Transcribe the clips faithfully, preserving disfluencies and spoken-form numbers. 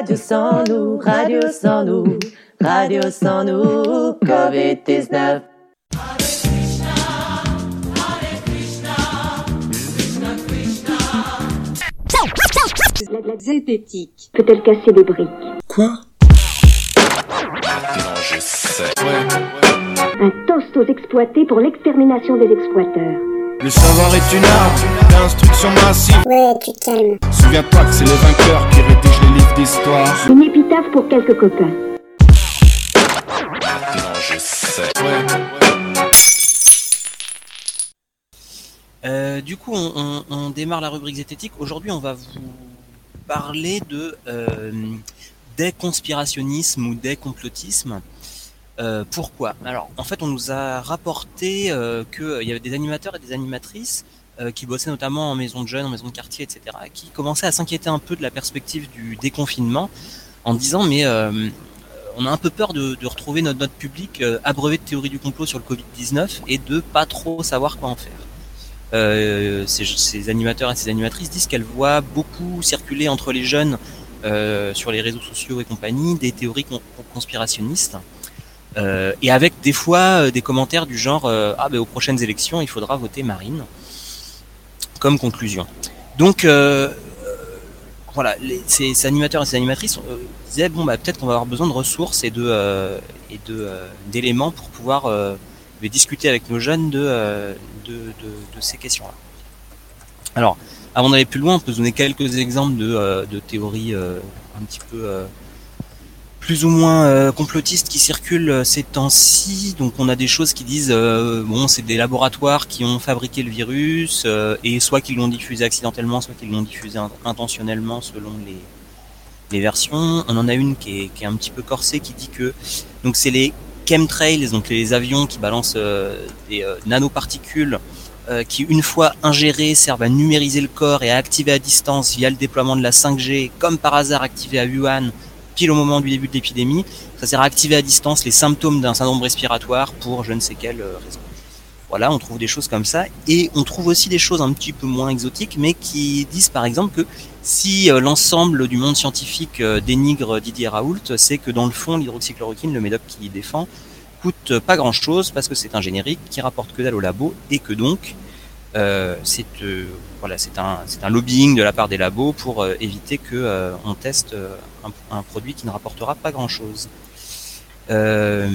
Radio sans nous, radio sans nous, radio sans nous, covid dix-neuf. La, la zététique peut-elle casser des briques? Quoi? Non, je sais. Ouais. Un toast aux exploités pour l'extermination des exploiteurs. Le savoir est une arme d'instruction massive. Ouais, tu te calmes. Souviens-toi que c'est les vainqueurs qui rédigent les livres d'histoire. Une épitaphe pour quelques copains. Non, je sais. Ouais. Euh, du coup, on, on, on démarre la rubrique zététique. Aujourd'hui, on va vous parler de euh, des conspirationnismes ou des complotismes. Euh, pourquoi? Alors, en fait, on nous a rapporté euh, qu'il y avait des animateurs et des animatrices euh, qui bossaient notamment en maison de jeunes, en maison de quartier, et cetera, qui commençaient à s'inquiéter un peu de la perspective du déconfinement en disant mais euh, on a un peu peur de, de retrouver notre, notre public euh, abreuvé de théories du complot sur le covid dix-neuf et de pas trop savoir quoi en faire. Euh, ces, ces animateurs et ces animatrices disent qu'elles voient beaucoup circuler entre les jeunes euh, sur les réseaux sociaux et compagnie des théories con- conspirationnistes. Euh, et avec des fois euh, des commentaires du genre euh, ah ben aux prochaines élections il faudra voter Marine comme conclusion. Donc euh, euh, voilà, les, ces, ces animateurs et ces animatrices euh, disaient bon bah peut-être qu'on va avoir besoin de ressources et de euh, et de euh, d'éléments pour pouvoir euh, discuter avec nos jeunes de euh, de, de de ces questions-là. Alors avant d'aller plus loin, on peut se donner quelques exemples de euh, de théories euh, un petit peu euh, plus ou moins euh, complotistes qui circulent euh, ces temps-ci. Donc on a des choses qui disent euh, bon c'est des laboratoires qui ont fabriqué le virus euh, et soit qu'ils l'ont diffusé accidentellement, soit qu'ils l'ont diffusé intentionnellement selon les les versions. On en a une qui est qui est un petit peu corsée qui dit que donc c'est les chemtrails, donc les avions qui balancent euh, des euh, nanoparticules euh, qui une fois ingérées servent à numériser le corps et à activer à distance via le déploiement de la cinq G, comme par hasard activé à Wuhan pile au moment du début de l'épidémie. Ça sert à activer à distance les symptômes d'un syndrome respiratoire pour je ne sais quelle raison. Voilà, on trouve des choses comme ça. Et on trouve aussi des choses un petit peu moins exotiques, mais qui disent par exemple que si euh, l'ensemble du monde scientifique euh, dénigre Didier Raoult, c'est que dans le fond, l'hydroxychloroquine, le médoc qu'il défend, coûte pas grand-chose parce que c'est un générique qui rapporte que dalle au labo et que donc euh, c'est euh, voilà, c'est un c'est un lobbying de la part des labos pour euh, éviter que euh, on teste euh, un, un produit qui ne rapportera pas grand-chose. Euh,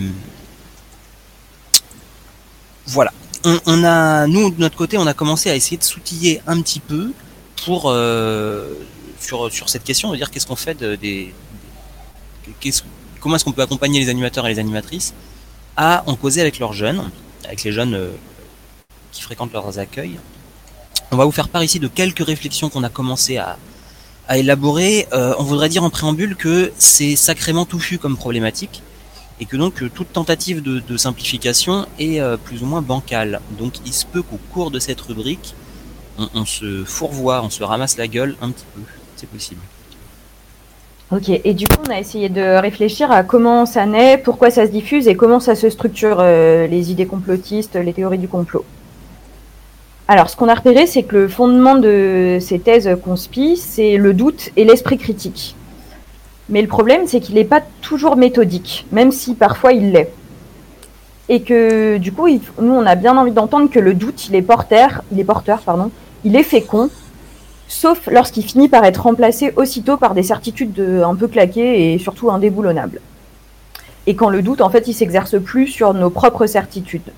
voilà. On, on a nous de notre côté, on a commencé à essayer de s'outiller un petit peu pour euh, sur sur cette question de dire qu'est-ce qu'on fait de, des qu'est-ce, comment est-ce qu'on peut accompagner les animateurs et les animatrices à en causer avec leurs jeunes, avec les jeunes euh, qui fréquentent leurs accueils. On va vous faire part ici de quelques réflexions qu'on a commencé à, à élaborer. Euh, on voudrait dire en préambule que c'est sacrément touffu comme problématique et que donc euh, toute tentative de, de simplification est euh, plus ou moins bancale. Donc il se peut qu'au cours de cette rubrique, on, on se fourvoie, on se ramasse la gueule un petit peu. C'est possible. Ok, et du coup on a essayé de réfléchir à comment ça naît, pourquoi ça se diffuse et comment ça se structure euh, les idées complotistes, les théories du complot. Alors ce qu'on a repéré, c'est que le fondement de ces thèses conspi, c'est le doute et l'esprit critique. Mais le problème, c'est qu'il n'est pas toujours méthodique, même si parfois il l'est. Et que du coup, il, nous on a bien envie d'entendre que le doute, il est porteur, il est porteur, pardon, il est fécond, sauf lorsqu'il finit par être remplacé aussitôt par des certitudes de, un peu claquées et surtout indéboulonnables. Et quand le doute, en fait, il s'exerce plus sur nos propres certitudes.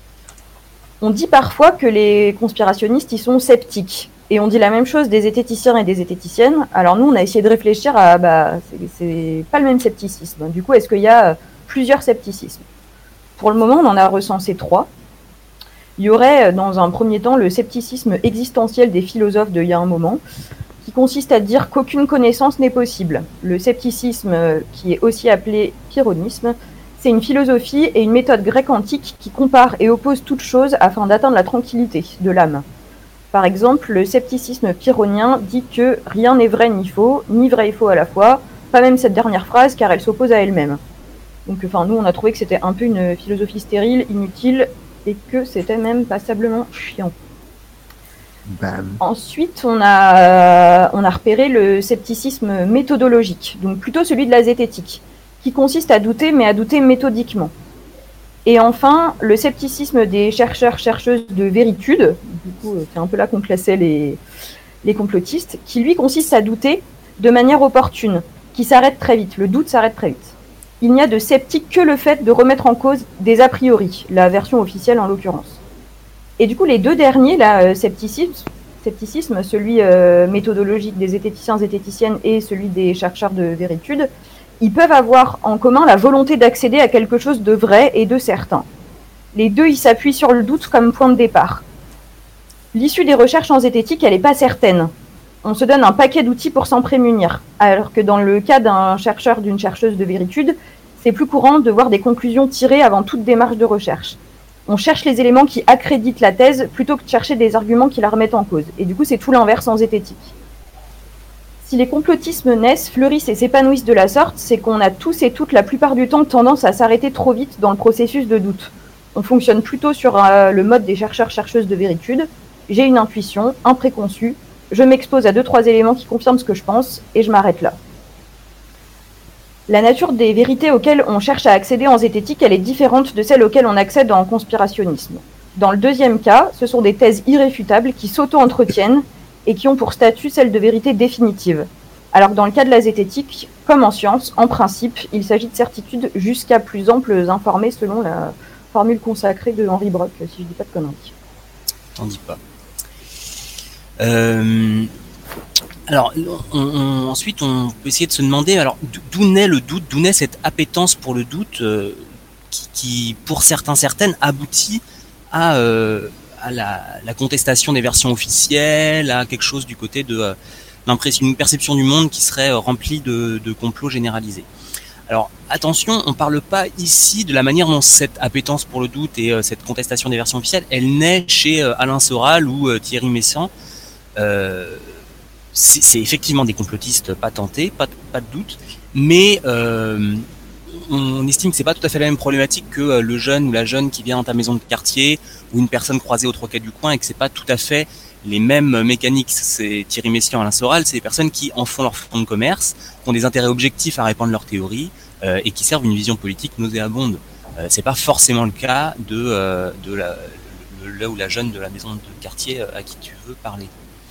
On dit parfois que les conspirationnistes, ils sont sceptiques. Et on dit la même chose des zététiciens et des zététiciennes. Alors nous, on a essayé de réfléchir à, bah, c'est, c'est pas le même scepticisme. Du coup, est-ce qu'il y a plusieurs scepticismes? Pour le moment, on en a recensé trois. Il y aurait, dans un premier temps, le scepticisme existentiel des philosophes d'il y a un moment, qui consiste à dire qu'aucune connaissance n'est possible. Le scepticisme, qui est aussi appelé pyrrhonisme, c'est une philosophie et une méthode grecque antique qui compare et oppose toutes choses afin d'atteindre la tranquillité de l'âme. Par exemple, le scepticisme pyrrhonien dit que rien n'est vrai ni faux, ni vrai et faux à la fois, pas même cette dernière phrase car elle s'oppose à elle-même. Donc enfin, nous on a trouvé que c'était un peu une philosophie stérile, inutile, et que c'était même passablement chiant. Bam. Ensuite, on a, on a repéré le scepticisme méthodologique, donc plutôt celui de la zététique, qui consiste à douter, mais à douter méthodiquement. Et enfin, le scepticisme des chercheurs-chercheuses de véritude, du coup, c'est un peu là qu'on classait les, les complotistes, qui lui consiste à douter de manière opportune, qui s'arrête très vite. Le doute s'arrête très vite. Il n'y a de sceptique que le fait de remettre en cause des a priori, la version officielle en l'occurrence. Et du coup, les deux derniers, là, euh, scepticisme, scepticisme, celui euh, méthodologique des zététiciens, zététiciennes et celui des chercheurs de véritude, ils peuvent avoir en commun la volonté d'accéder à quelque chose de vrai et de certain. Les deux, ils s'appuient sur le doute comme point de départ. L'issue des recherches en zététique, elle n'est pas certaine. On se donne un paquet d'outils pour s'en prémunir, alors que dans le cas d'un chercheur, d'une chercheuse de véritude, c'est plus courant de voir des conclusions tirées avant toute démarche de recherche. On cherche les éléments qui accréditent la thèse plutôt que de chercher des arguments qui la remettent en cause. Et du coup, c'est tout l'inverse en zététique. Si les complotismes naissent, fleurissent et s'épanouissent de la sorte, c'est qu'on a tous et toutes la plupart du temps tendance à s'arrêter trop vite dans le processus de doute. On fonctionne plutôt sur euh, le mode des chercheurs-chercheuses de véritude. J'ai une intuition, un préconçu, je m'expose à deux, trois éléments qui confirment ce que je pense, et je m'arrête là. La nature des vérités auxquelles on cherche à accéder en zététique, elle est différente de celle auxquelles on accède en conspirationnisme. Dans le deuxième cas, ce sont des thèses irréfutables qui s'auto-entretiennent et qui ont pour statut celle de vérité définitive. Alors que dans le cas de la zététique, comme en science, en principe, il s'agit de certitudes jusqu'à plus amples informées selon la formule consacrée de Henri Brock, si je ne dis pas de conneries. T'en dis pas. Euh... Alors, on, on, ensuite, on peut essayer de se demander, alors, d'où naît le doute, d'où naît cette appétence pour le doute euh, qui, qui, pour certains, certaines, aboutit à, euh, à la, la contestation des versions officielles, à quelque chose du côté de euh, l'impression, une perception du monde qui serait euh, remplie de, de complots généralisés. Alors, attention, on ne parle pas ici de la manière dont cette appétence pour le doute et euh, cette contestation des versions officielles, elle naît chez euh, Alain Soral ou euh, Thierry Messiaen. Euh, C'est, c'est effectivement des complotistes patentés, pas, pas de doute, mais euh, on estime que c'est pas tout à fait la même problématique que euh, le jeune ou la jeune qui vient dans ta maison de quartier ou une personne croisée au troquet du coin, et que c'est pas tout à fait les mêmes mécaniques. C'est Thierry Messiaen, Alain Soral, c'est des personnes qui en font leur fonds de commerce, qui ont des intérêts objectifs à répandre leurs théories euh, et qui servent une vision politique nauséabonde. Euh, c'est pas forcément le cas de euh, de la le, le, ou la jeune de la maison de quartier à qui tu veux parler.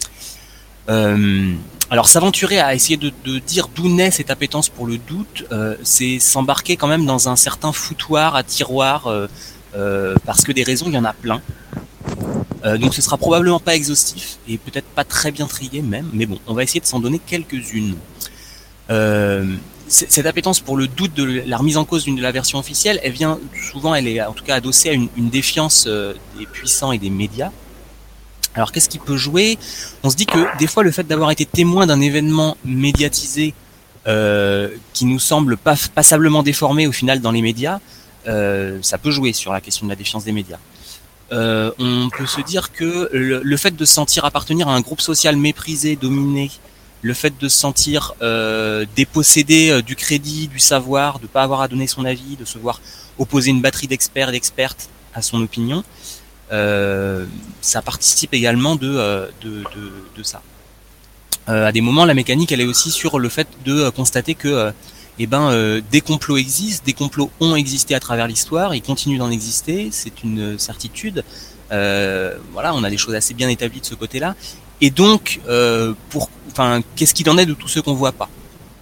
Euh, alors s'aventurer à essayer de, de dire d'où naît cette appétence pour le doute, euh, c'est s'embarquer quand même dans un certain foutoir à tiroir, euh, euh, parce que des raisons il y en a plein. Euh, donc ce sera probablement pas exhaustif et peut-être pas très bien trié même, mais bon, on va essayer de s'en donner quelques-unes. Euh, cette appétence pour le doute de la remise en cause d'une de la version officielle, elle vient souvent, elle est en tout cas adossée à une, une défiance euh, des puissants et des médias. Alors qu'est-ce qui peut jouer ? On se dit que des fois le fait d'avoir été témoin d'un événement médiatisé euh, qui nous semble pas, passablement déformé au final dans les médias, euh, ça peut jouer sur la question de la défiance des médias. Euh, on peut se dire que le, le fait de se sentir appartenir à un groupe social méprisé, dominé, le fait de se sentir euh, dépossédé euh, du crédit, du savoir, de pas avoir à donner son avis, de se voir opposer une batterie d'experts et d'expertes à son opinion, Euh, ça participe également de, euh, de, de, de ça. Euh, à des moments, la mécanique, elle est aussi sur le fait de euh, constater que euh, eh ben, euh, des complots existent, des complots ont existé à travers l'histoire, ils continuent d'en exister, c'est une certitude. Euh, voilà, on a des choses assez bien établies de ce côté-là. Et donc, euh, pour, enfin, qu'est-ce qu'il en est de tous ceux qu'on voit pas ?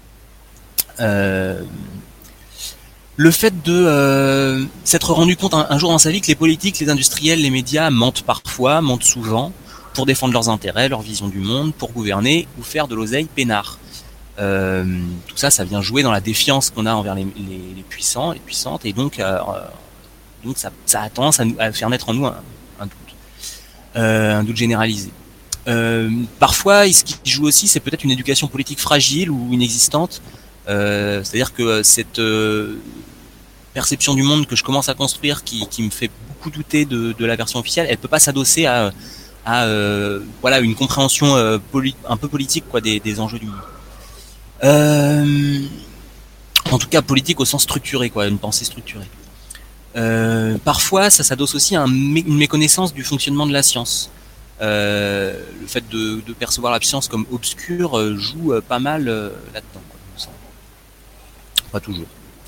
euh, Le fait de euh, s'être rendu compte un, un jour dans sa vie que les politiques, les industriels, les médias mentent parfois, mentent souvent, pour défendre leurs intérêts, leur vision du monde, pour gouverner ou faire de l'oseille peinard. Euh, tout ça, ça vient jouer dans la défiance qu'on a envers les, les, les puissants, les puissantes, et donc, euh, donc ça, ça a tendance à, nous, à faire naître en nous un, un doute, euh, un doute généralisé. Euh, parfois, ce qui joue aussi, c'est peut-être une éducation politique fragile ou inexistante. Euh, c'est-à-dire que cette euh, perception du monde que je commence à construire, qui, qui me fait beaucoup douter de, de la version officielle, elle peut pas s'adosser à, à euh, voilà, une compréhension euh, poli- un peu politique quoi, des, des enjeux du monde. Euh, en tout cas politique au sens structuré, quoi, une pensée structurée. Euh, parfois, ça s'adosse aussi à un mé- une méconnaissance du fonctionnement de la science. euh, le fait de, de percevoir la science comme obscure euh, joue euh, pas mal euh, là-dedans, quoi, il me semble. Pas toujours.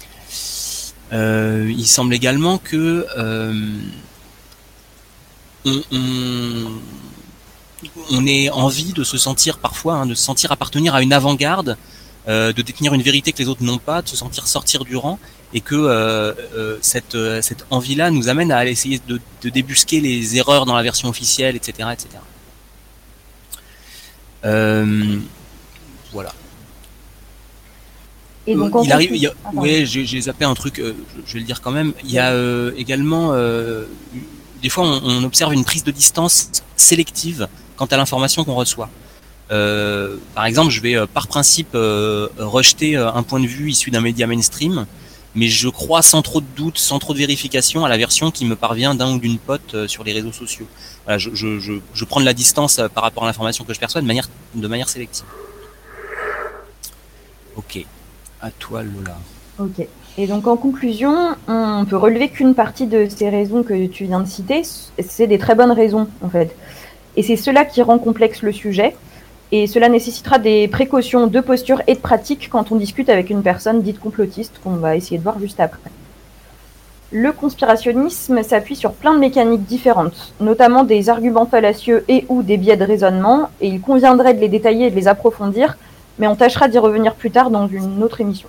Euh, il semble également que euh, on, on, on ait envie de se sentir parfois, hein, de se sentir appartenir à une avant-garde, euh, de détenir une vérité que les autres n'ont pas, de se sentir sortir du rang, et que euh, euh, cette, euh, cette envie-là nous amène à essayer de, de débusquer les erreurs dans la version officielle, et cetera, et cetera. Euh, voilà. Et donc, il arrive, il y a, ah, ouais, j'ai, j'ai zappé un truc, euh, je, je vais le dire quand même. Il y a euh, également, euh, des fois, on, on observe une prise de distance sélective quant à l'information qu'on reçoit. Euh, par exemple, je vais euh, par principe euh, rejeter euh, un point de vue issu d'un média mainstream, mais je crois sans trop de doute, sans trop de vérification à la version qui me parvient d'un ou d'une pote euh, sur les réseaux sociaux. Voilà, je, je, je, je prends de la distance euh, par rapport à l'information que je perçois de manière, de manière sélective. Ok, à toi Lola. Ok. Et donc en conclusion, on peut relever qu'une partie de ces raisons que tu viens de citer, c'est des très bonnes raisons en fait. Et c'est cela qui rend complexe le sujet. Et cela nécessitera des précautions de posture et de pratique quand on discute avec une personne dite complotiste, qu'on va essayer de voir juste après. Le conspirationnisme s'appuie sur plein de mécaniques différentes, notamment des arguments fallacieux et ou des biais de raisonnement, et il conviendrait de les détailler et de les approfondir, mais on tâchera d'y revenir plus tard dans une autre émission.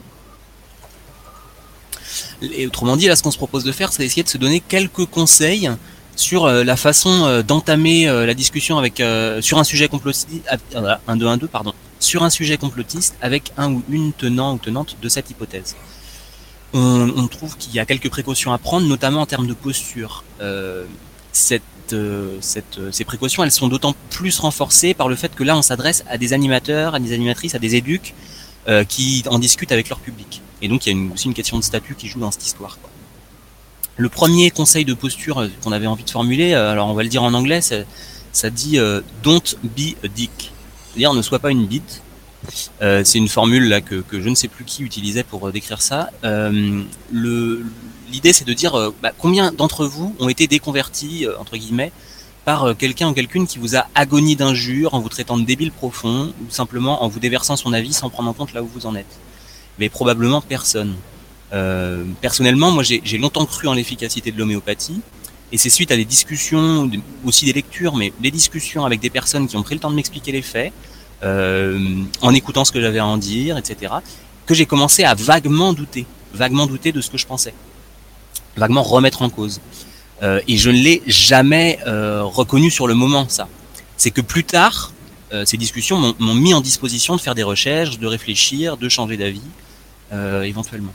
Et autrement dit, là, ce qu'on se propose de faire, c'est d'essayer de se donner quelques conseils sur euh, la façon euh, d'entamer euh, la discussion avec euh, sur un sujet complotiste, euh, un, deux, un, deux, pardon, sur un sujet complotiste avec un ou une tenant ou tenante de cette hypothèse. On, on trouve qu'il y a quelques précautions à prendre, notamment en termes de posture. Euh, cette, euh, cette, euh, ces précautions, elles sont d'autant plus renforcées par le fait que là, on s'adresse à des animateurs, à des animatrices, à des éduques euh, qui en discutent avec leur public. Et donc, il y a une, aussi une question de statut qui joue dans cette histoire, quoi. Le premier conseil de posture qu'on avait envie de formuler, alors on va le dire en anglais, ça, ça dit euh, « don't be a dick », c'est-à-dire ne sois pas une bite. Euh, c'est une formule là que, que je ne sais plus qui utilisait pour euh, décrire ça. Euh, le, l'idée c'est de dire euh, bah, combien d'entre vous ont été déconvertis euh, entre guillemets par euh, quelqu'un ou quelqu'une qui vous a agoni d'injures en vous traitant de débile profond ou simplement en vous déversant son avis sans prendre en compte là où vous en êtes. Mais probablement personne. Euh, personnellement, moi j'ai, j'ai longtemps cru en l'efficacité de l'homéopathie, et c'est suite à des discussions, aussi des lectures, mais des discussions avec des personnes qui ont pris le temps de m'expliquer les faits, euh, en écoutant ce que j'avais à en dire, et cetera, que j'ai commencé à vaguement douter, vaguement douter de ce que je pensais, vaguement remettre en cause. Euh, et je ne l'ai jamais euh, reconnu sur le moment, ça. C'est que plus tard, euh, ces discussions m'ont, m'ont mis en disposition de faire des recherches, de réfléchir, de changer d'avis, euh, éventuellement.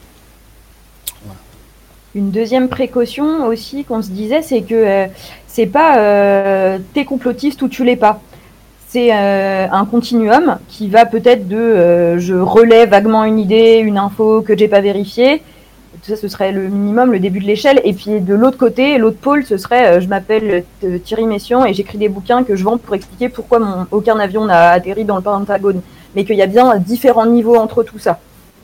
Une deuxième précaution aussi qu'on se disait, c'est que euh, c'est pas euh, t'es complotiste ou tu l'es pas. C'est euh, un continuum qui va peut-être de euh, je relais vaguement une idée, une info que j'ai pas vérifiée. Ça, ce serait le minimum, le début de l'échelle. Et puis de l'autre côté, l'autre pôle, ce serait euh, je m'appelle euh, Thierry Messiaen et j'écris des bouquins que je vends pour expliquer pourquoi mon, aucun avion n'a atterri dans le Pentagone. Mais qu'il y a bien différents niveaux entre tout ça.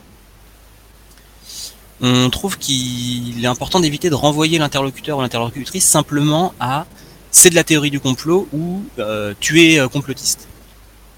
On trouve qu'il est important d'éviter de renvoyer l'interlocuteur ou l'interlocutrice simplement à « c'est de la théorie du complot » ou euh, « tu es euh, complotiste euh, »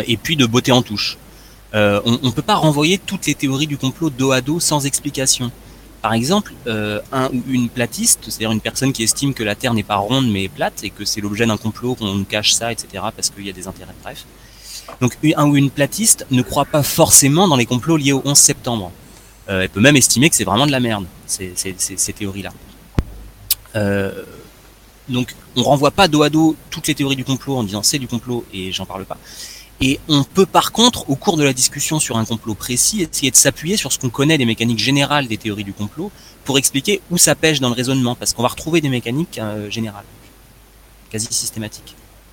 et puis de botter en touche. Euh, on ne peut pas renvoyer toutes les théories du complot dos à dos sans explication. Par exemple, euh, un ou une platiste, c'est-à-dire une personne qui estime que la Terre n'est pas ronde mais plate et que c'est l'objet d'un complot, qu'on cache ça, et cetera parce qu'il y a des intérêts, bref. Donc un ou une platiste ne croit pas forcément dans les complots liés au onze septembre. Euh, elle peut même estimer que c'est vraiment de la merde, ces, ces, ces, ces théories-là. Euh, donc, on renvoie pas dos à dos toutes les théories du complot en disant c'est du complot et j'en parle pas. Et on peut par contre, au cours de la discussion sur un complot précis, essayer de s'appuyer sur ce qu'on connaît des mécaniques générales des théories du complot pour expliquer où ça pêche dans le raisonnement, parce qu'on va retrouver des mécaniques euh, générales, quasi systématiques.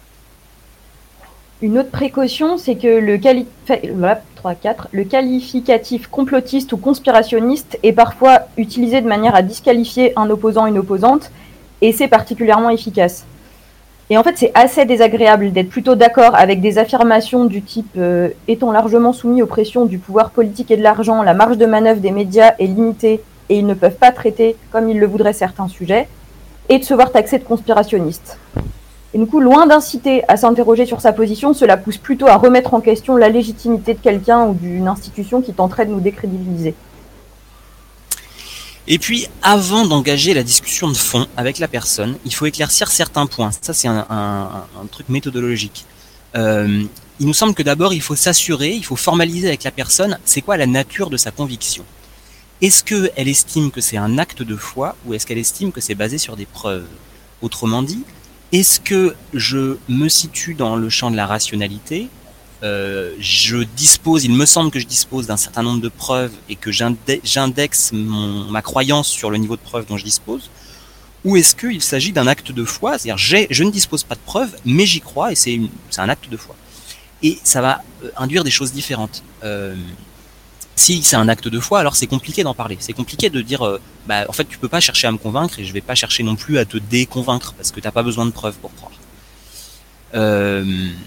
Une autre précaution, c'est que le, quali... voilà, trois, quatre, le qualificatif complotiste ou conspirationniste est parfois utilisé de manière à disqualifier un opposant, une opposante, et c'est particulièrement efficace. Et en fait, c'est assez désagréable d'être plutôt d'accord avec des affirmations du type euh, « étant largement soumis aux pressions du pouvoir politique et de l'argent, la marge de manœuvre des médias est limitée et ils ne peuvent pas traiter comme ils le voudraient certains sujets », et de se voir taxé de conspirationniste. Et du coup, loin d'inciter à s'interroger sur sa position, cela pousse plutôt à remettre en question la légitimité de quelqu'un ou d'une institution qui tenterait de nous décrédibiliser. Et puis, avant d'engager la discussion de fond avec la personne, il faut éclaircir certains points. Ça, c'est un, un, un truc méthodologique. Euh, il nous semble que d'abord, il faut s'assurer, il faut formaliser avec la personne, c'est quoi la nature de sa conviction. Est-ce qu'elle estime que c'est un acte de foi ou est-ce qu'elle estime que c'est basé sur des preuves ? Autrement dit, est-ce que je me situe dans le champ de la rationalité ? Euh, je dispose, il me semble que je dispose d'un certain nombre de preuves et que j'indexe mon, ma croyance sur le niveau de preuve dont je dispose, ou est-ce qu'il s'agit d'un acte de foi, c'est-à-dire j'ai, je ne dispose pas de preuves, mais j'y crois et c'est, une, c'est un acte de foi. Et ça va euh, induire des choses différentes. Euh, si c'est un acte de foi, alors c'est compliqué d'en parler. C'est compliqué de dire, euh, bah, en fait, tu peux pas chercher à me convaincre et je vais pas chercher non plus à te déconvaincre parce que t'as pas besoin de preuves pour croire. Euh,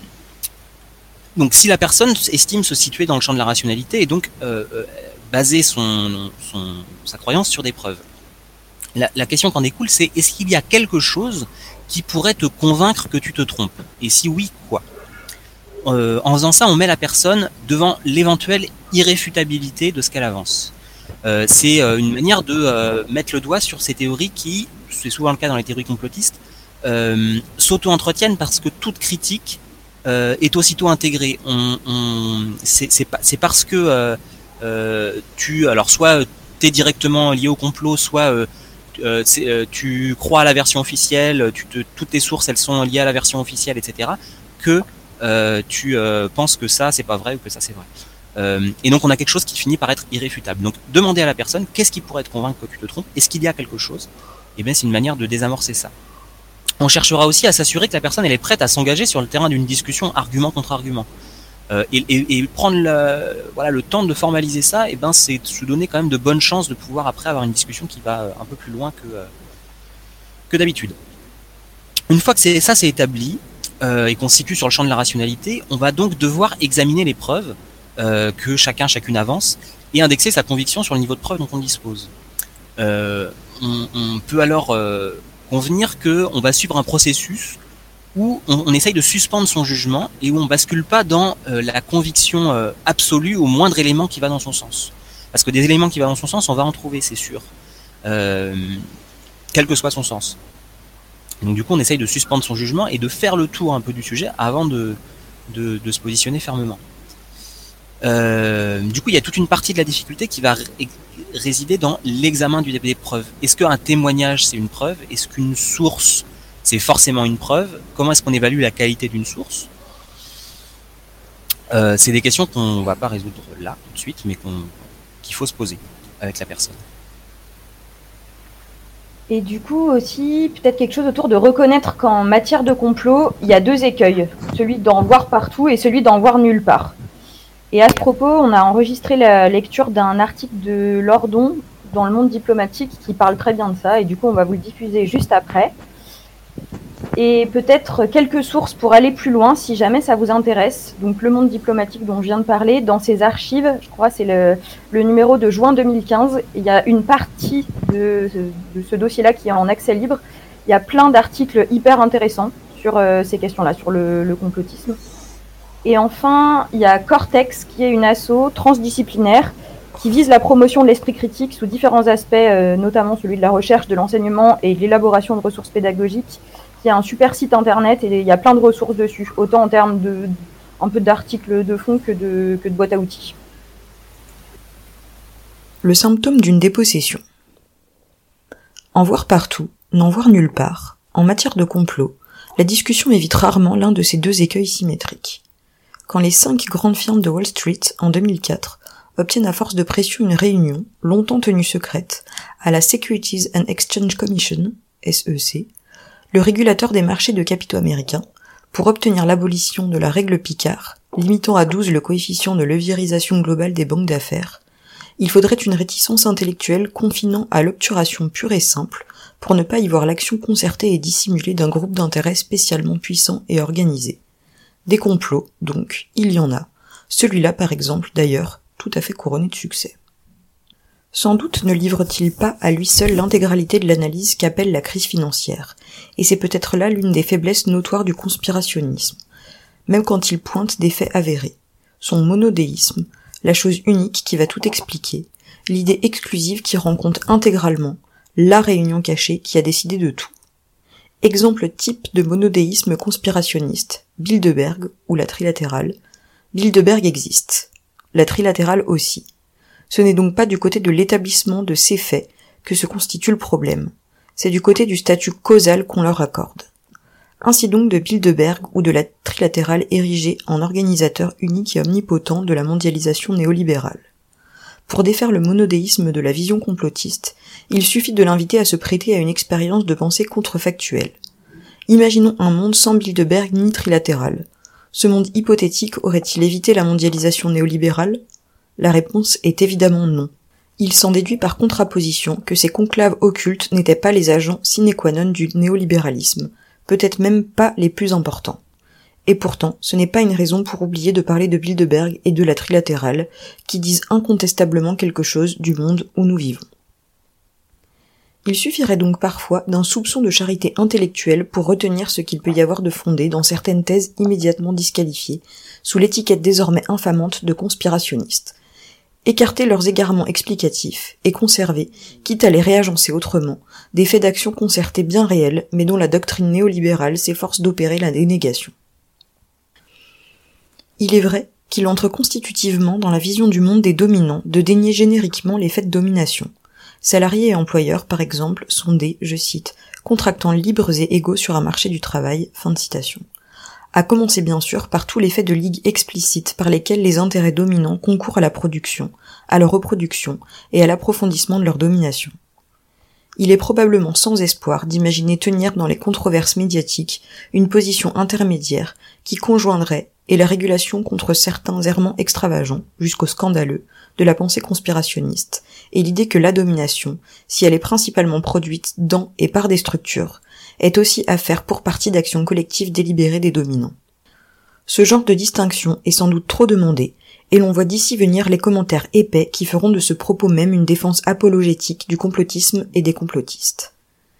Donc si la personne estime se situer dans le champ de la rationalité et donc euh, euh, baser son, son, sa croyance sur des preuves, la, la question qu'en découle, c'est est-ce qu'il y a quelque chose qui pourrait te convaincre que tu te trompes ? Et si oui, quoi ? euh, En faisant ça, on met la personne devant l'éventuelle irréfutabilité de ce qu'elle avance. Euh, c'est euh, une manière de euh, mettre le doigt sur ces théories qui, c'est souvent le cas dans les théories complotistes, euh, s'auto-entretiennent parce que toute critique Euh, est aussitôt intégré. On, on, c'est, c'est, pas, c'est parce que euh, euh, tu, alors soit t'es directement lié au complot, soit euh, euh, c'est, euh, tu crois à la version officielle, tu te, toutes tes sources elles sont liées à la version officielle, et cetera. Que euh, tu euh, penses que ça c'est pas vrai ou que ça c'est vrai. Euh, et donc on a quelque chose qui finit par être irréfutable. Donc demander à la personne qu'est-ce qui pourrait te convaincre que tu te trompes. Est-ce qu'il y a quelque chose ? Eh bien c'est une manière de désamorcer ça. On cherchera aussi à s'assurer que la personne elle est prête à s'engager sur le terrain d'une discussion argument contre argument. Euh, et, et, et prendre le, voilà, le temps de formaliser ça, et ben c'est se donner quand même de bonnes chances de pouvoir après avoir une discussion qui va un peu plus loin que, euh, que d'habitude. Une fois que c'est, ça c'est établi euh, et qu'on se situe sur le champ de la rationalité, on va donc devoir examiner les preuves euh, que chacun chacune avance et indexer sa conviction sur le niveau de preuve dont on dispose. Euh, on, on peut alors euh, convenir qu'on va suivre un processus où on, on essaye de suspendre son jugement et où on bascule pas dans euh, la conviction euh, absolue au moindre élément qui va dans son sens. Parce que des éléments qui vont dans son sens, on va en trouver, c'est sûr. Euh, quel que soit son sens. Donc du coup, on essaye de suspendre son jugement et de faire le tour un peu du sujet avant de, de, de se positionner fermement. Euh, du coup, il y a toute une partie de la difficulté qui va ré- résider dans l'examen du, des preuves. Est-ce qu'un témoignage, c'est une preuve ? Est-ce qu'une source, c'est forcément une preuve ? Comment est-ce qu'on évalue la qualité d'une source ? euh, C'est des questions qu'on ne va pas résoudre là, tout de suite, mais qu'on, qu'il faut se poser avec la personne. Et du coup aussi, peut-être quelque chose autour de reconnaître qu'en matière de complot, il y a deux écueils. Celui d'en voir partout et celui d'en voir nulle part. Et à ce propos, on a enregistré la lecture d'un article de Lordon dans Le Monde diplomatique qui parle très bien de ça, et du coup on va vous le diffuser juste après. Et peut-être quelques sources pour aller plus loin si jamais ça vous intéresse. Donc Le Monde diplomatique dont je viens de parler, dans ses archives, je crois c'est le, le numéro de juin deux mille quinze, il y a une partie de, de ce dossier-là qui est en accès libre. Il y a plein d'articles hyper intéressants sur euh, ces questions-là, sur le, le complotisme. Et enfin, il y a Cortex, qui est une asso transdisciplinaire qui vise la promotion de l'esprit critique sous différents aspects, euh, notamment celui de la recherche, de l'enseignement et de l'élaboration de ressources pédagogiques, qui a un super site internet et il y a plein de ressources dessus, autant en termes de un peu d'articles de fond que de, que de boîte à outils. Le symptôme d'une dépossession. En voir partout, n'en voir nulle part, en matière de complot, la discussion évite rarement l'un de ces deux écueils symétriques. Quand les cinq grandes firmes de Wall Street, en deux mille quatre, obtiennent à force de pression une réunion, longtemps tenue secrète, à la Securities and Exchange Commission, S E C, le régulateur des marchés de capitaux américains, pour obtenir l'abolition de la règle Picard, limitant à douze le coefficient de leviérisation globale des banques d'affaires, il faudrait une réticence intellectuelle confinant à l'obturation pure et simple pour ne pas y voir l'action concertée et dissimulée d'un groupe d'intérêts spécialement puissant et organisé. Des complots, donc, il y en a. Celui-là, par exemple, d'ailleurs, tout à fait couronné de succès. Sans doute ne livre-t-il pas à lui seul l'intégralité de l'analyse qu'appelle la crise financière, et c'est peut-être là l'une des faiblesses notoires du conspirationnisme, même quand il pointe des faits avérés. Son monodéisme, la chose unique qui va tout expliquer, l'idée exclusive qui rend compte intégralement, la réunion cachée qui a décidé de tout. Exemple type de monodéisme conspirationniste, Bilderberg ou la trilatérale. Bilderberg existe, la trilatérale aussi. Ce n'est donc pas du côté de l'établissement de ces faits que se constitue le problème, c'est du côté du statut causal qu'on leur accorde. Ainsi donc de Bilderberg ou de la trilatérale érigée en organisateur unique et omnipotent de la mondialisation néolibérale. Pour défaire le monodéisme de la vision complotiste, il suffit de l'inviter à se prêter à une expérience de pensée contrefactuelle. Imaginons un monde sans Bilderberg ni trilatéral. Ce monde hypothétique aurait-il évité la mondialisation néolibérale ? La réponse est évidemment non. Il s'en déduit par contraposition que ces conclaves occultes n'étaient pas les agents sine qua non du néolibéralisme, peut-être même pas les plus importants. Et pourtant, ce n'est pas une raison pour oublier de parler de Bilderberg et de la trilatérale, qui disent incontestablement quelque chose du monde où nous vivons. Il suffirait donc parfois d'un soupçon de charité intellectuelle pour retenir ce qu'il peut y avoir de fondé dans certaines thèses immédiatement disqualifiées, sous l'étiquette désormais infamante de conspirationnistes. Écarter leurs égarements explicatifs et conserver, quitte à les réagencer autrement, des faits d'action concertés bien réels, mais dont la doctrine néolibérale s'efforce d'opérer la dénégation. Il est vrai qu'il entre constitutivement dans la vision du monde des dominants de dénier génériquement les faits de domination. Salariés et employeurs, par exemple, sont des, je cite, contractants libres et égaux sur un marché du travail, fin de citation. À commencer bien sûr par tous les faits de ligue explicites par lesquels les intérêts dominants concourent à la production, à leur reproduction et à l'approfondissement de leur domination. Il est probablement sans espoir d'imaginer tenir dans les controverses médiatiques une position intermédiaire qui conjoindrait et la régulation contre certains errements extravagants, jusqu'au scandaleux, de la pensée conspirationniste, et l'idée que la domination, si elle est principalement produite dans et par des structures, est aussi affaire pour partie d'actions collectives délibérées des dominants. Ce genre de distinction est sans doute trop demandé, et l'on voit d'ici venir les commentaires épais qui feront de ce propos même une défense apologétique du complotisme et des complotistes.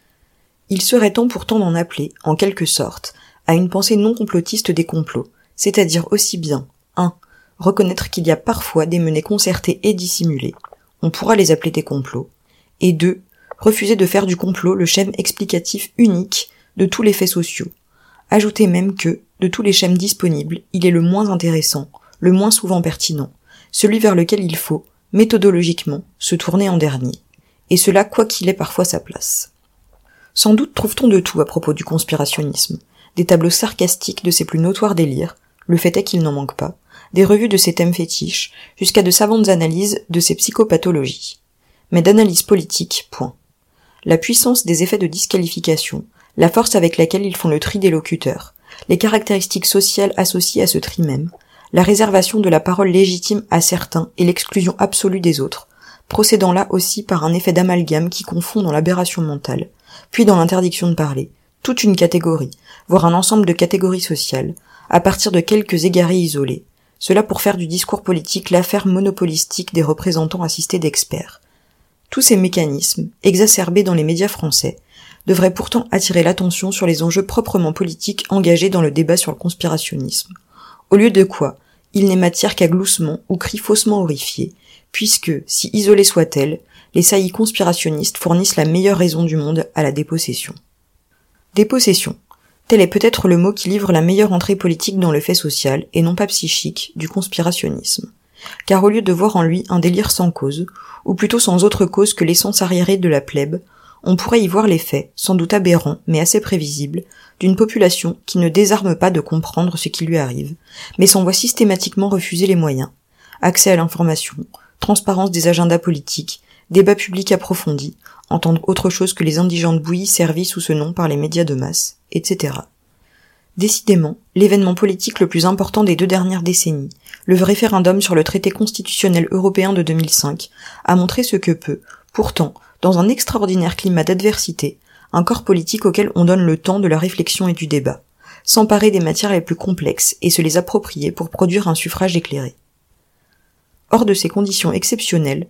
Il serait temps pourtant d'en appeler, en quelque sorte, à une pensée non complotiste des complots, c'est-à-dire aussi bien, un. Reconnaître qu'il y a parfois des menées concertées et dissimulées, on pourra les appeler des complots, et deux. Refuser de faire du complot le schème explicatif unique de tous les faits sociaux. Ajouter même que, de tous les schèmes disponibles, il est le moins intéressant, le moins souvent pertinent, celui vers lequel il faut, méthodologiquement, se tourner en dernier, et cela quoi qu'il ait parfois sa place. Sans doute trouve-t-on de tout à propos du conspirationnisme, des tableaux sarcastiques de ses plus notoires délires, le fait est qu'il n'en manque pas, des revues de ses thèmes fétiches, jusqu'à de savantes analyses de ses psychopathologies. Mais d'analyse politique, point. La puissance des effets de disqualification, la force avec laquelle ils font le tri des locuteurs, les caractéristiques sociales associées à ce tri même, la réservation de la parole légitime à certains et l'exclusion absolue des autres, procédant là aussi par un effet d'amalgame qui confond dans l'aberration mentale, puis dans l'interdiction de parler, toute une catégorie, voire un ensemble de catégories sociales, à partir de quelques égarés isolés, cela pour faire du discours politique l'affaire monopolistique des représentants assistés d'experts. Tous ces mécanismes, exacerbés dans les médias français, devraient pourtant attirer l'attention sur les enjeux proprement politiques engagés dans le débat sur le conspirationnisme. Au lieu de quoi, il n'est matière qu'à gloussements ou cris faussement horrifiés, puisque, si isolées soient-elles, les saillies conspirationnistes fournissent la meilleure raison du monde à la dépossession. Dépossession. Tel est peut-être le mot qui livre la meilleure entrée politique dans le fait social, et non pas psychique, du conspirationnisme. Car au lieu de voir en lui un délire sans cause, ou plutôt sans autre cause que l'essence arriérée de la plèbe, on pourrait y voir l'effet, sans doute aberrant, mais assez prévisible, d'une population qui ne désarme pas de comprendre ce qui lui arrive, mais s'en voit systématiquement refuser les moyens. Accès à l'information, transparence des agendas politiques, débat public approfondi, entendre autre chose que les indigentes bouillies servies sous ce nom par les médias de masse, et cetera. Décidément, l'événement politique le plus important des deux dernières décennies, le référendum sur le traité constitutionnel européen de deux mille cinq, a montré ce que peut, pourtant, dans un extraordinaire climat d'adversité, un corps politique auquel on donne le temps de la réflexion et du débat, s'emparer des matières les plus complexes et se les approprier pour produire un suffrage éclairé. Hors de ces conditions exceptionnelles,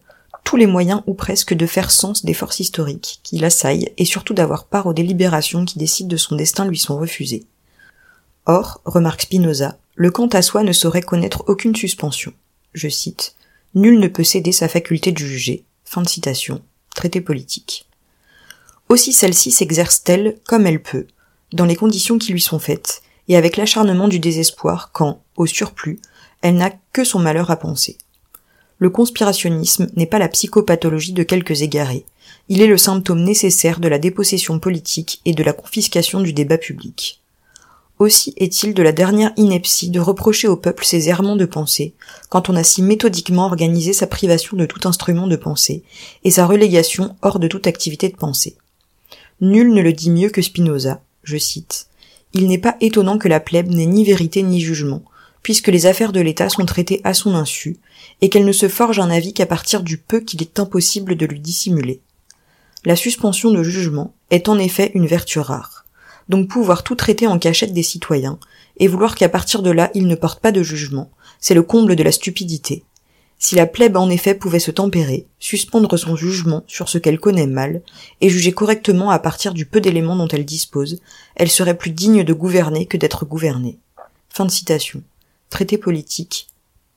tous les moyens ou presque de faire sens des forces historiques qui l'assaillent et surtout d'avoir part aux délibérations qui décident de son destin lui sont refusées. Or, remarque Spinoza, le quant à soi ne saurait connaître aucune suspension. Je cite, « Nul ne peut céder sa faculté de juger ». Fin de citation. Traité politique. Aussi celle-ci s'exerce-t-elle comme elle peut, dans les conditions qui lui sont faites, et avec l'acharnement du désespoir quand, au surplus, elle n'a que son malheur à penser. Le conspirationnisme n'est pas la psychopathologie de quelques égarés, il est le symptôme nécessaire de la dépossession politique et de la confiscation du débat public. Aussi est-il de la dernière ineptie de reprocher au peuple ses errements de pensée, quand on a si méthodiquement organisé sa privation de tout instrument de pensée, et sa relégation hors de toute activité de pensée. Nul ne le dit mieux que Spinoza, je cite, « Il n'est pas étonnant que la plèbe n'ait ni vérité ni jugement, puisque les affaires de l'État sont traitées à son insu, et qu'elle ne se forge un avis qu'à partir du peu qu'il est impossible de lui dissimuler. La suspension de jugement est en effet une vertu rare, donc pouvoir tout traiter en cachette des citoyens, et vouloir qu'à partir de là ils ne portent pas de jugement, c'est le comble de la stupidité. Si la plèbe en effet pouvait se tempérer, suspendre son jugement sur ce qu'elle connaît mal, et juger correctement à partir du peu d'éléments dont elle dispose, elle serait plus digne de gouverner que d'être gouvernée. » Fin de citation. Traité politique.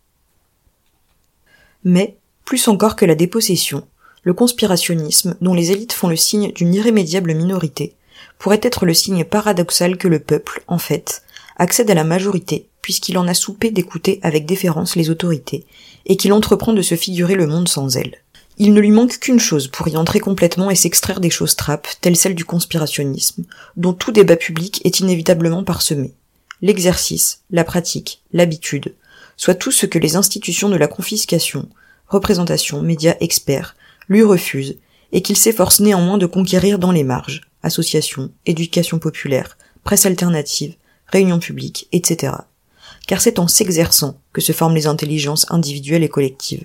Mais, plus encore que la dépossession, le conspirationnisme, dont les élites font le signe d'une irrémédiable minorité, pourrait être le signe paradoxal que le peuple, en fait, accède à la majorité, puisqu'il en a soupé d'écouter avec déférence les autorités, et qu'il entreprend de se figurer le monde sans elles. Il ne lui manque qu'une chose pour y entrer complètement et s'extraire des choses trappes, telles celles du conspirationnisme, dont tout débat public est inévitablement parsemé. L'exercice, la pratique, l'habitude, soit tout ce que les institutions de la confiscation, représentation, médias, experts, lui refusent, et qu'il s'efforce néanmoins de conquérir dans les marges, associations, éducation populaire, presse alternative, réunions publiques, et cetera. Car c'est en s'exerçant que se forment les intelligences individuelles et collectives.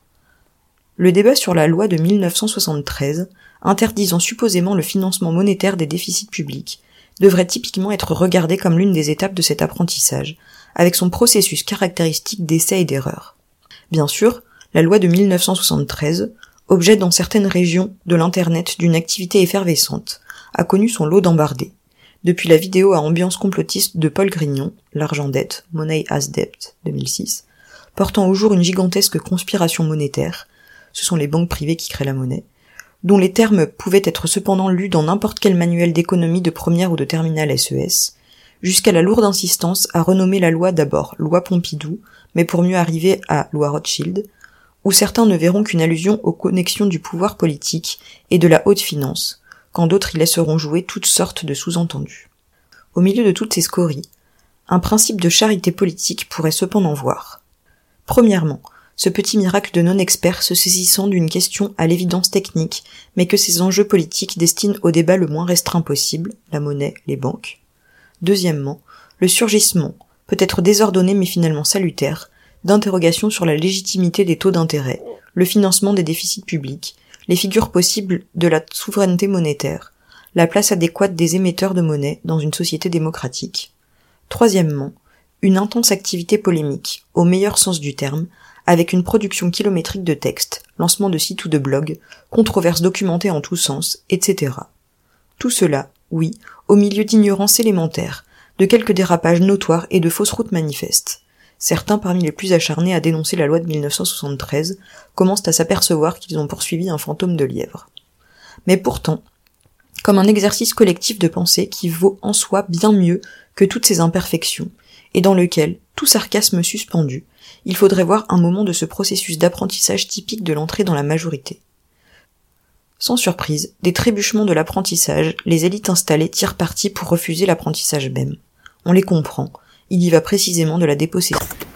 Le débat sur la loi de mille neuf cent soixante-treize, interdisant supposément le financement monétaire des déficits publics, devrait typiquement être regardé comme l'une des étapes de cet apprentissage, avec son processus caractéristique d'essai et d'erreur. Bien sûr, la loi de mille neuf cent soixante-treize, objet dans certaines régions de l'Internet d'une activité effervescente, a connu son lot d'embardés. Depuis la vidéo à ambiance complotiste de Paul Grignon, L'argent dette, Money as Debt, deux mille six, portant au jour une gigantesque conspiration monétaire, ce sont les banques privées qui créent la monnaie, dont les termes pouvaient être cependant lus dans n'importe quel manuel d'économie de première ou de terminale S E S, jusqu'à la lourde insistance à renommer la loi d'abord loi Pompidou, mais pour mieux arriver à loi Rothschild, où certains ne verront qu'une allusion aux connexions du pouvoir politique et de la haute finance, quand d'autres y laisseront jouer toutes sortes de sous-entendus. Au milieu de toutes ces scories, un principe de charité politique pourrait cependant voir. Premièrement, ce petit miracle de non-expert se saisissant d'une question à l'évidence technique, mais que ses enjeux politiques destinent au débat le moins restreint possible, la monnaie, les banques. Deuxièmement, le surgissement, peut-être désordonné mais finalement salutaire, d'interrogations sur la légitimité des taux d'intérêt, le financement des déficits publics, les figures possibles de la souveraineté monétaire, la place adéquate des émetteurs de monnaie dans une société démocratique. Troisièmement, une intense activité polémique, au meilleur sens du terme, avec une production kilométrique de textes, lancement de sites ou de blogs, controverses documentées en tous sens, et cetera. Tout cela, oui, au milieu d'ignorance élémentaire, de quelques dérapages notoires et de fausses routes manifestes. Certains parmi les plus acharnés à dénoncer la loi de mille neuf cent soixante-treize commencent à s'apercevoir qu'ils ont poursuivi un fantôme de lièvre. Mais pourtant, comme un exercice collectif de pensée qui vaut en soi bien mieux que toutes ces imperfections, et dans lequel, tout sarcasme suspendu, il faudrait voir un moment de ce processus d'apprentissage typique de l'entrée dans la majorité. Sans surprise, des trébuchements de l'apprentissage, les élites installées tirent parti pour refuser l'apprentissage même. On les comprend, il y va précisément de la dépossession.